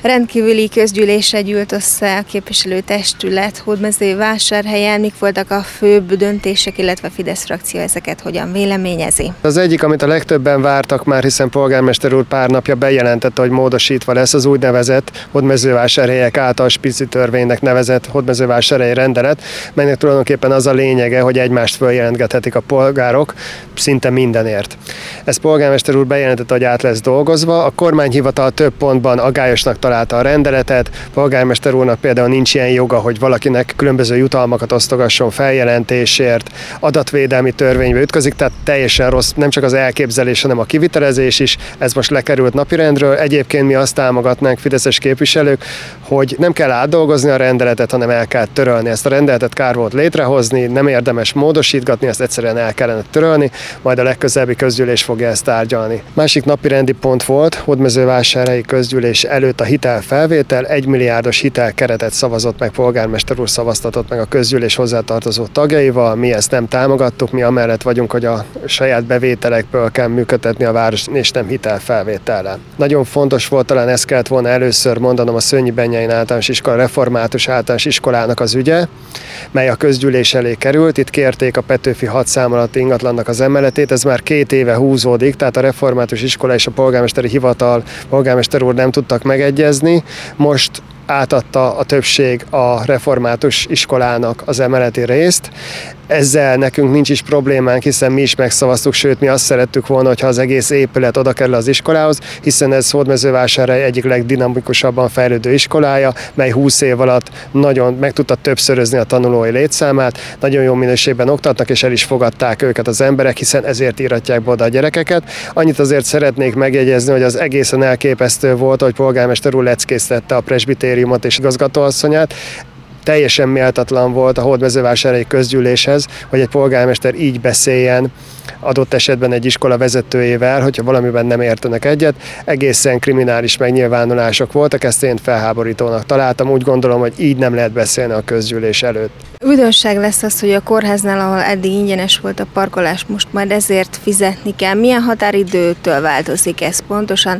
Rendkívüli közgyűlésre gyűlt össze a képviselőtestület Hódmezővásárhelyen. Mik voltak a főbb döntések, illetve a Fidesz frakció ezeket hogyan véleményezi? Az egyik, amit a legtöbben vártak már, hiszen polgármester úr pár napja bejelentette, hogy módosítva lesz az úgynevezett Hódmezővásárhelyek által spici törvénynek nevezett hódmezővásárhelyi rendelet, melynek tulajdonképpen az a lényege, hogy egymást följelentgethetik a polgárok szinte mindenért. Ezt polgármester úr bejelentette, hogy át lesz dolgozva. A kormányhivatal több pontban aggályosnak találta a rendeletet. Polgármester úrnak például nincs ilyen joga, hogy valakinek különböző jutalmakat osztogasson feljelentésért, adatvédelmi törvénybe ütközik, tehát teljesen rossz, nem csak az elképzelés, hanem a kivitelezés is. Ez most lekerült napirendről. Egyébként mi azt támogatnánk, fideszes képviselők, hogy nem kell átdolgozni a rendeletet, hanem el kell törölni. Ezt a rendeletet kár volt létrehozni, nem érdemes módosítgatni, ezt egyszerűen el kellene törölni, majd a legközelebbi közgyűlés fogja ezt tárgyalni. Másik napirendi pont volt, Hódmezővásárhelyi közgyűlés előtt a hitelfelvétel, 1 milliárdos hitelkeretet szavazott meg, polgármester úr szavaztatott meg a közgyűlés hozzátartozó tagjaival, mi ezt nem támogattuk, mi amellett vagyunk, hogy a saját bevételekből kell működtetni a város, és nem hitelfelvétellel. Nagyon fontos volt, talán ezt kellett volna először mondanom, a Szőnyi Benyei Általános Iskola református általános iskolának az ügye, mely a közgyűlés elé került. Itt kérték a Petőfi 6 szám alatti ingatlannak az emeletét, ez már 2 éve húzódik, tehát a református iskola és a polgármesteri hivatal, polgármester úr nem tudtak megegyezni. Most átadta a többség a református iskolának az emeleti részt. Ezzel nekünk nincs is problémánk, hiszen mi is megszavaztuk, sőt mi azt szerettük volna, hogyha az egész épület oda kerül az iskolához, hiszen ez Hódmezővásárhely egyik legdinamikusabban fejlődő iskolája, mely 20 év alatt nagyon meg tudta többszörözni a tanulói létszámát, nagyon jó minőségben oktatnak, és el is fogadták őket az emberek, hiszen ezért íratják be oda a gyerekeket. Annyit azért szeretnék megjegyezni, hogy az egészen elképesztő volt, hogy polgármester úr leckésztette a presbitériumot és igazgatóasszonyát. Teljesen méltatlan volt a Hódmezővásárhelyi közgyűléshez, hogy egy polgármester így beszéljen adott esetben egy iskola vezetőjével, hogyha valamiben nem értenek egyet. Egészen kriminális megnyilvánulások voltak, ezt én felháborítónak találtam. Úgy gondolom, hogy így nem lehet beszélni a közgyűlés előtt. Újdonság lesz az, hogy a kórháznál, ahol eddig ingyenes volt a parkolás, most majd ezért fizetni kell. Milyen határidőtől változik ez pontosan,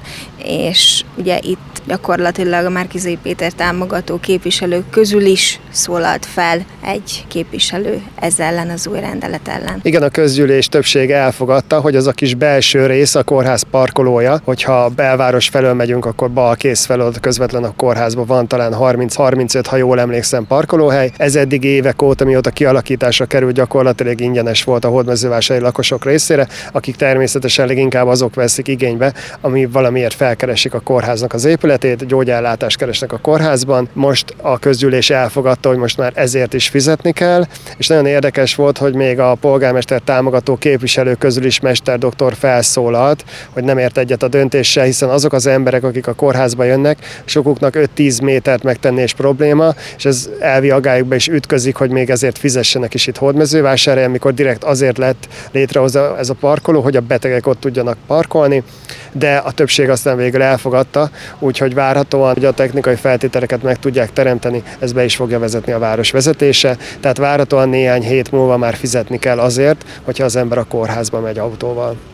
és ugye itt gyakorlatilag a Márki-Zay Péter támogató képviselők közül is szólalt fel egy képviselő ezzel ellen, az új rendelet ellen. Igen, a közgyűlés többsége elfogadta, hogy az a kis belső rész a kórház parkolója, hogyha belváros felől megyünk, akkor Balkész felől közvetlen a kórházban van talán 30-35, ha jól emlékszem, parkolóhely. Ez eddig évek óta, mióta kialakításra került, gyakorlatilag ingyenes volt a hódmezővásárhelyi lakosok részére, akik természetesen leginkább azok veszik igénybe, ami valamiért felkeresik a kórháznak az épületét, gyógyellátást keresnek a kórházban. Most a közgyűlés elfogadta, hogy most már ezért is fizetni kell, és nagyon érdekes volt, hogy még a polgármester támogató képviselők közül is mesterdoktor felszólalt, hogy nem ért egyet a döntéssel, hiszen azok az emberek, akik a kórházba jönnek, sokuknak 5-10 métert megtenni is probléma, és ez elvi aggályukba is ütközik, hogy még ezért fizessenek is itt Hódmezővásárhelyen, amikor direkt azért lett létrehozva ez a parkoló, hogy a betegek ott tudjanak parkolni, de a többség aztán végül elfogadta, úgyhogy várhatóan, hogy a technikai feltételeket meg tudják teremteni, ez be is fogja vezetni a város vezetése, tehát várhatóan néhány hét múlva már fizetni kell azért, hogyha az ember a kórházba megy autóval.